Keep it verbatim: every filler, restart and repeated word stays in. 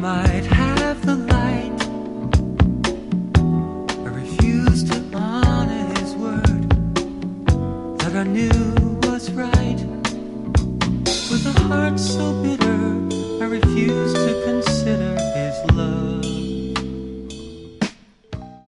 might have the light. I refused to honor his word that I knew was right. With a heart so